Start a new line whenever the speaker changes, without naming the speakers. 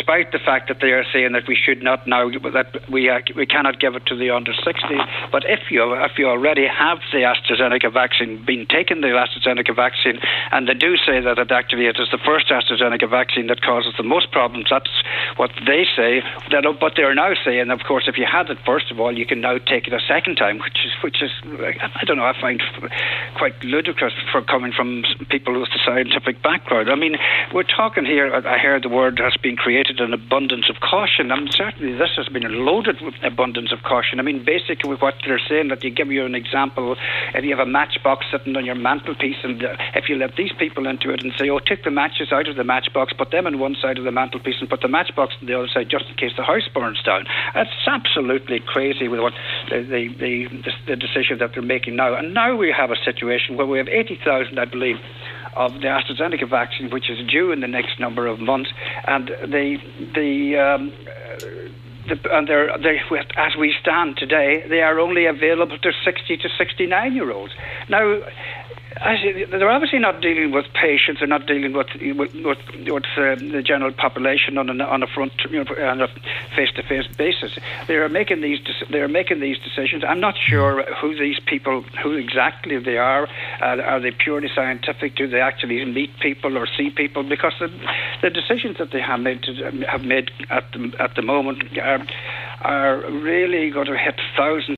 despite the fact that they are saying that we should not now, that we cannot give it to the under 60. But if you already have the AstraZeneca vaccine, been taking the AstraZeneca vaccine, and they do say that it is the first AstraZeneca vaccine that causes the most problems. That's what they say. But they're now saying, of course, if you had it first of all, you can now take it a second time, which is I don't know. I find quite ludicrous for coming from people with a scientific background. I mean, we're talking here. I heard the word has been created an abundance of caution. I mean, certainly this has been loaded with abundance of caution. I mean, basically what they're saying, that you give you an example, if you have a matchbox sitting on your mantelpiece, and if you let these people into it and say, oh, take the matches out of the matchbox, put them on one side of the mantelpiece and put the matchbox on the other side just in case the house burns down. That's absolutely crazy with what the decision that they're making now. And now we have a situation where we have 80,000, I believe, of the AstraZeneca vaccine, which is due in the next number of months, and as we stand today, they are only available to 60 to 69-year-olds. Now, they're obviously not dealing with patients. They're not dealing with the general population on a face-to-face basis. They are making these decisions. I'm not sure who exactly they are. Are they purely scientific? Do they actually meet people or see people? Because the decisions that they have made at the moment are really going to hit thousands